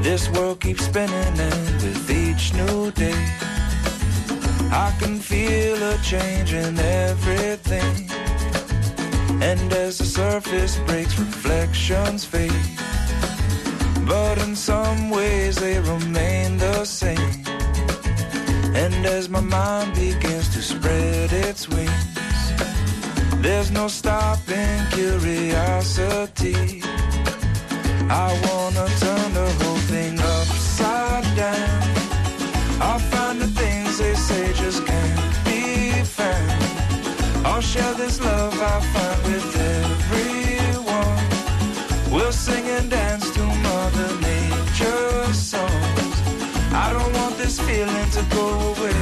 This world keeps spinning and with each new day I can feel a change in everything. And as the surface breaks, reflections fade, but in some ways they remain the same. And as my mind begins to spread its wings, there's no stopping curiosity. I wanna turn the whole thing upside down. I'll find the things they say just can't be found. I'll share this love I find with everyone. We'll sing and dance to Mother Nature's songs. I don't want this feeling to go away.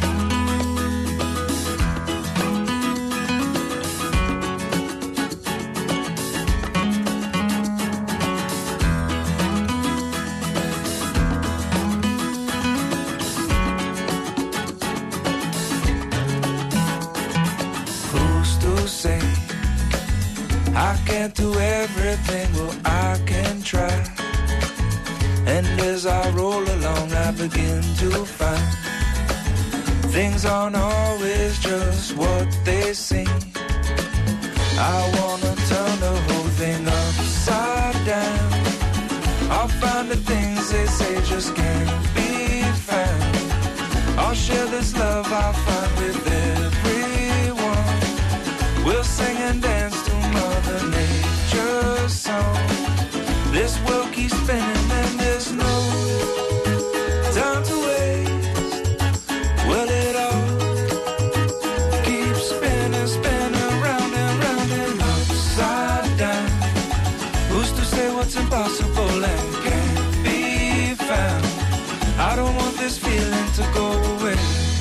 I can't do everything, well I can try. And as I roll along I begin to find things aren't always just what they seem. I wanna turn the whole thing upside down. I'll find the things they say just can't be found. I'll share this love I find with everyone. We'll sing and dance to Mother Nature's song. This world keeps spinning and there's no time to waste. Well, it all keeps spinning, spinning round and round and upside down. Who's to say what's impossible and can't be found? I don't want this feeling to go away.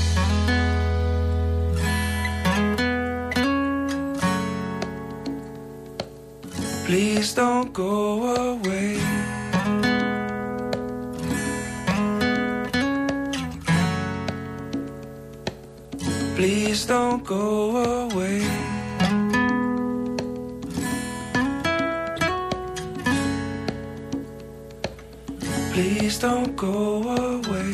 Please don't go away. Please don't go away. Please don't go away.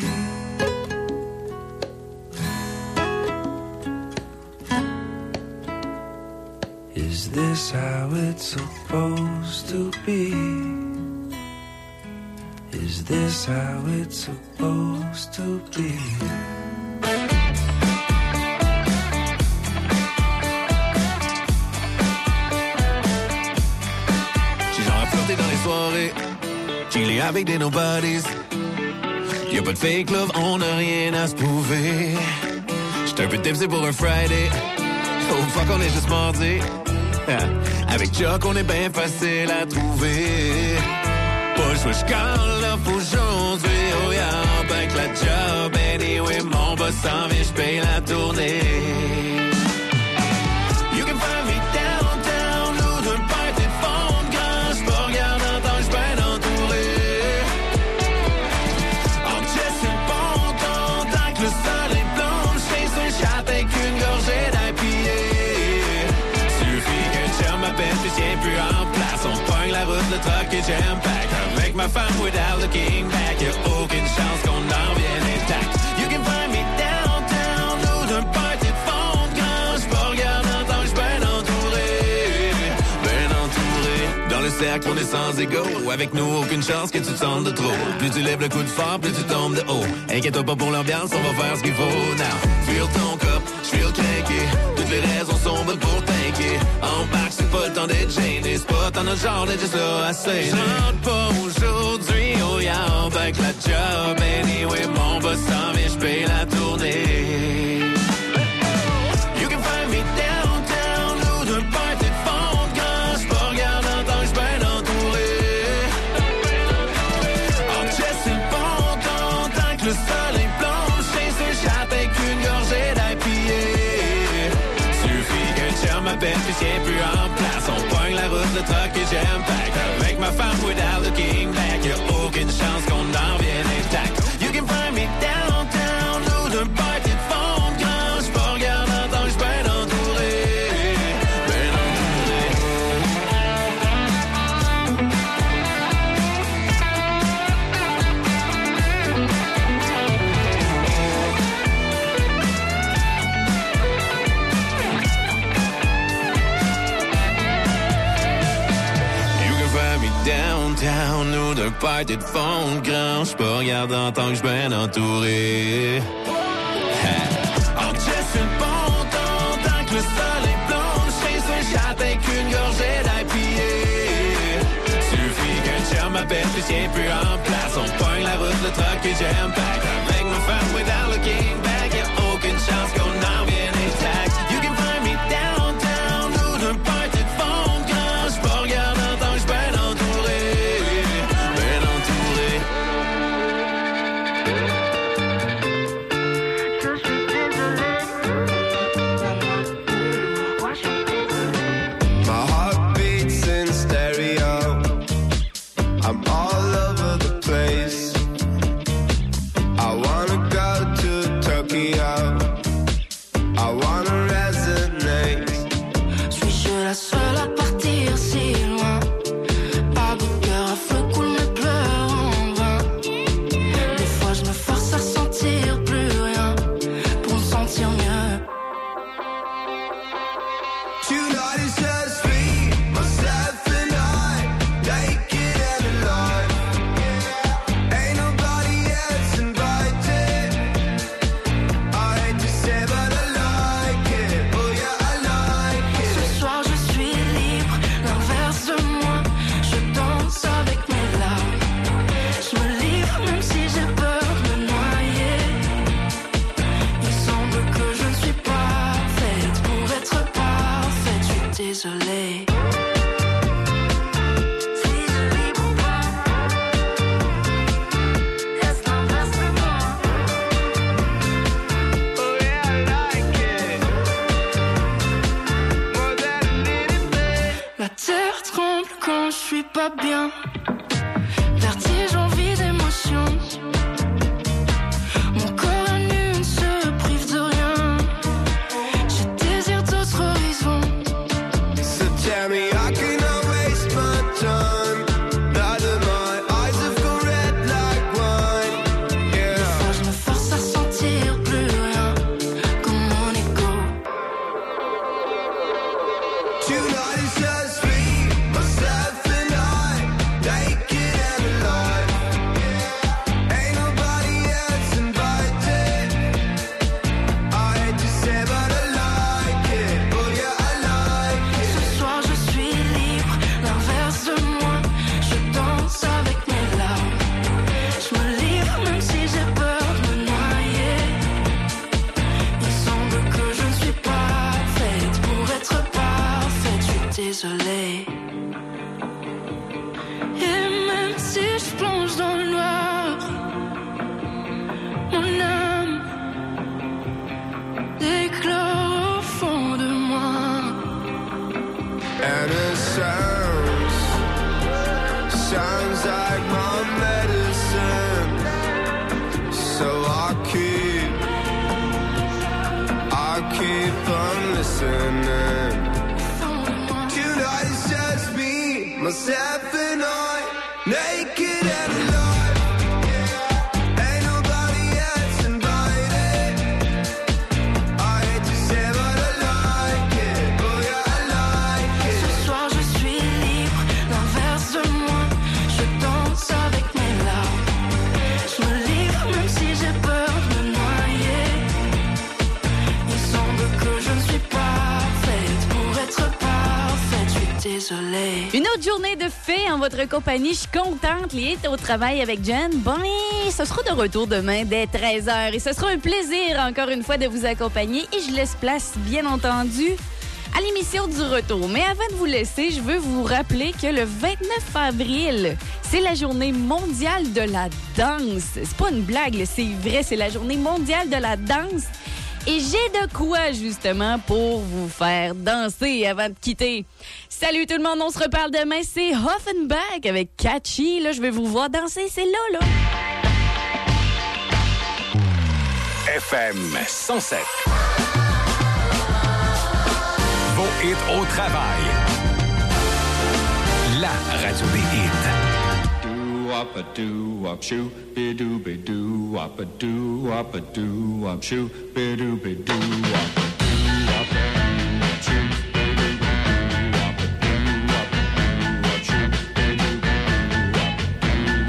Is this how it's supposed to be? Is this how it's supposed to be? J'ai genre flirté dans les soirées, chillé avec des nobodies. Y'a pas de fake love, on a rien à se prouver. J'étais un peu tipsy pour un Friday. Oh fuck, on est juste mardi. Avec Chuck, on est bien facile à trouver. Pas le choix, j'call off aujourd'hui. Oh yeah, back la job. Anyway, mon boss s'en vient, j'paye la tournée. You can find me downtown, ou d'un party de fond de grand. J'me regarde en temps, j'ben entouré. En chest et le ponton, tant que le soleil plonge. J'fais un chat avec une gorgée d'IPA. M'appelle, je tiens plus en place. On pogne la route, le truck et jam pack. Avec ma femme without looking back. Y'a aucune chance qu'on en vienne intact. You can find me downtown, ou d'un party de fond de grand. J'peux regarde en temps, j'ben entouré. Ben entouré. Dans le cercle, on est sans égo. Avec nous, aucune chance que tu te sentes de trop. Plus tu lèves le coup de fort, plus tu tombes de haut. Inquiète-toi pas pour l'ambiance, on va faire ce qu'il faut. Now, feel ton cop, j'feel craqué. Toutes les raisons sont bonnes pour t'inquiéter. Embarque, c'est pas le temps d'être gêné. C'est pas dans notre genre d'être juste là à saigner. J'rentre pas aujourd'hui, oh yeah, embarque la job. Anyway, mon boss s'en vient, j'paye la tournée. You can find me downtown, ou d'un party de fond de grand. J'peux regarde en temps, j'ben entouré. En chest et le ponton, tant que le soleil plonge. Chase un chat avec une gorgée d'IPA. M'appelle, je tiens plus en place. On pogne la route, le truck et jam pack. Avec ma femme without looking back. Y'a aucune chance qu'on en vienne intact. You can find me downtown, ou d'un party de fond de grand. J'peux regarde en temps, j'ben entouré. Ben entouré. d'un party de fond grand. J'suis pas regardant tant que j'suis bien entouré. On check sur le pont, tant que le soleil plonge. Chez un chat avec une gorgée d'IPA. Suffit qu'un chum m'appelle, je tiens plus en place. On pogne la route, le truck et j'aime pack. Avec ma femme without looking back. Y'a aucune chance qu'on en vienne intact. You can find me downtown ou d'un party de fond grand. J'suis pas regardant tant que j'suis bien entouré. Bien entouré. My heart beats in stereo. I'm all over the place. I wanna go to Tokyo. I wanna resonate. Suis-je la seule à partir si loin? Pas de cœur à feu coule mes pleurs en vain. Des fois je me force à ressentir plus rien pour me sentir mieux. Tonight is just me, myself and I, naked and alive. Ain't nobody else invited. I hate to say but I like it. Oh yeah, I like it. Ce soir je suis libre, l'inverse de moi. Je danse avec mes larmes. Je me livre même si j'ai peur de me noyer. Il semble que je ne suis pas faite pour être parfaite. Je suis désolée. Suis-je libre ou pas? Est-ce l'inverse de moi? Oh yeah, I like it. More than a little bit. La terre tremble quand je suis pas bien. Vertige, envie d'émotion. Mon corps à nu ne se prive de rien. Je désire d'autres horizons. So tell me I cannot waste my time. Now that my eyes have gone red like wine. Yeah. Fois je me force à sentir plus rien comme mon ego. Tonight is just me, myself and I, naked and alive. Ain't nobody else invited. I hate to say but I like it. Oh yeah, I like it. Ce soir je suis libre, l'inverse de moi. Je danse avec mes larmes. Je me livre même si j'ai peur de me noyer. Il semble que je ne suis pas faite pour être parfaite. Je suis désolée. Et même si je plonge dans le noir, mon âme éclore au fond de moi. And it sounds like my medicine. So I keep on listening. Tonight is just me, myself and I, naked and alive. Ain't nobody else invited. I hate to say but I like it. Oh yeah, I like it. Ce soir je suis libre, l'inverse de moi. Je danse avec mes larmes. Je me livre même si j'ai peur de me noyer. Il semble que je ne suis pas faite pour être parfaite. Je suis désolée. Une autre journée de fée en votre compagnie. Je suis contente. Lié au travail avec Jen. Bon, et ce sera de retour demain dès 13h. Et ce sera un plaisir, encore une fois, de vous accompagner. Et je laisse place, bien entendu, à l'émission du retour. Mais avant de vous laisser, je veux vous rappeler que le 29 avril, c'est la journée mondiale de la danse. C'est pas une blague, là, c'est vrai, c'est la journée mondiale de la danse. Et j'ai de quoi, justement, pour vous faire danser avant de quitter. Salut tout le monde, on se reparle demain. C'est Offenbach avec Catchy. Là, je vais vous voir danser, c'est là. FM 107. Vos hits au travail. La radio des hits. Wop-a-doo-wop, shoo, be-doo-be-doo, wop-a-doo, wop-a-doo, wop, shoo, be-doo-be-doo, wop-a-doo, wop-a-doo, shoo, be-doo-be-doo, wop-a-doo, wop-a-doo, wop, shoo, be-doo-be-doo, wop-a-doo,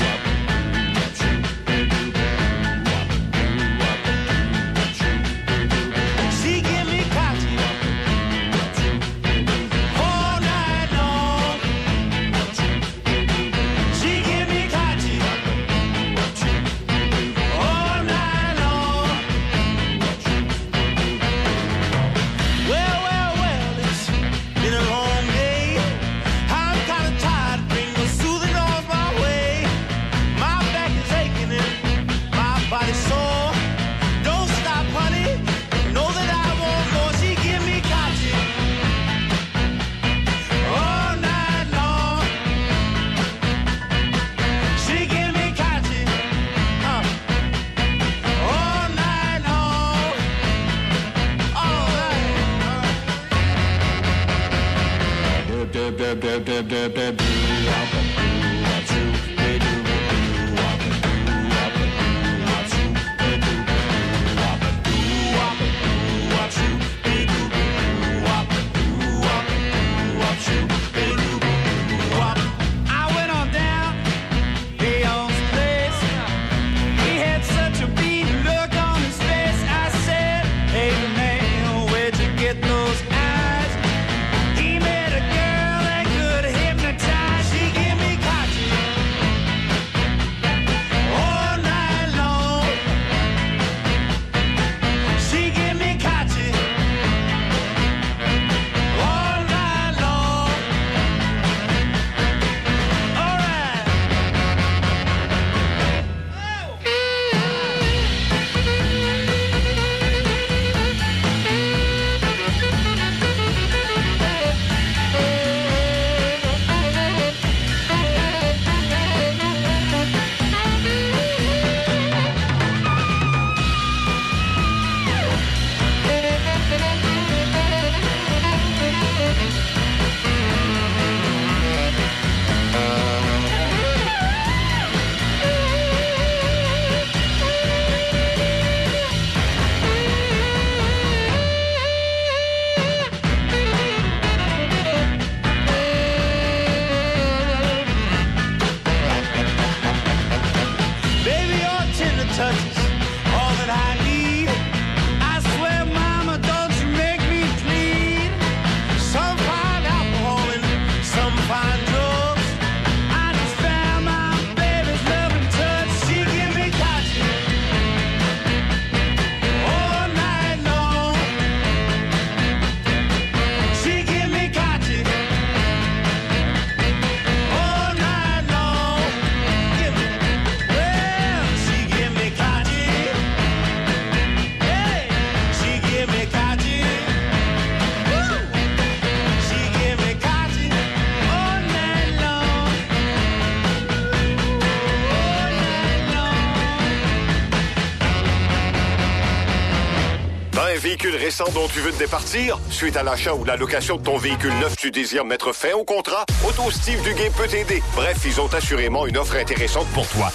Véhicule récent dont tu veux te départir? Suite à l'achat ou la location de ton véhicule neuf, tu désires mettre fin au contrat? Auto Steve Duguay peut t'aider. Bref, ils ont assurément une offre intéressante pour toi.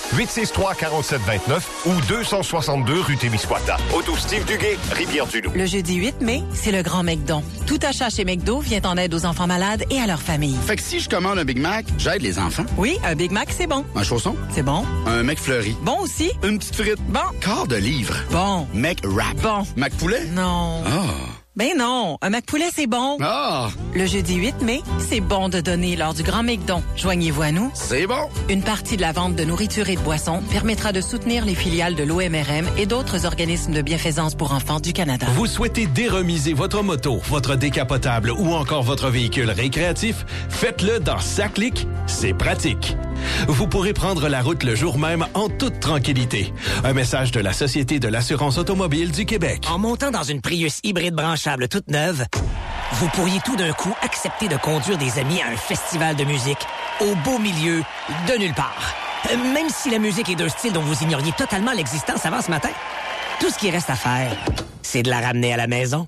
863-4729 ou 262 rue Témiscouata. Auto Steve Duguay, Rivière-du-Loup. Le jeudi 8 mai, c'est le Grand McDon. Tout achat chez McDo vient en aide aux enfants malades et à leurs familles. Fait que si je commande un Big Mac, j'aide les enfants. Oui, un Big Mac, c'est bon. Un chausson? C'est bon. Un McFlurry? Bon aussi. Une petite frite? Bon. Quart de livre? Bon. McWrap? Bon. McPoulet? Non. Ah. Ben non, un McPoulet, c'est bon. Ah! Le jeudi 8 mai, c'est bon de donner lors du Grand McDon. Joignez-vous à nous. C'est bon. Une partie de la vente de nourriture et de boissons permettra de soutenir les filiales de l'OMRM et d'autres organismes de bienfaisance pour enfants du Canada. Vous souhaitez déremiser votre moto, votre décapotable ou encore votre véhicule récréatif? Faites-le dans Saclic, c'est pratique. Vous pourrez prendre la route le jour même en toute tranquillité. Un message de la Société de l'assurance automobile du Québec. En montant dans une Prius hybride branchable toute neuve, vous pourriez tout d'un coup accepter de conduire des amis à un festival de musique au beau milieu de nulle part. Même si la musique est d'un style dont vous ignoriez totalement l'existence avant ce matin. Tout ce qui reste à faire, c'est de la ramener à la maison.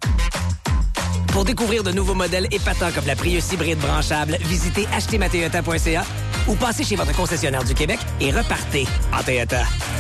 Pour découvrir de nouveaux modèles épatants comme la Prius hybride branchable, visitez achetermatoyota.ca ou passez chez votre concessionnaire du Québec et repartez en Toyota.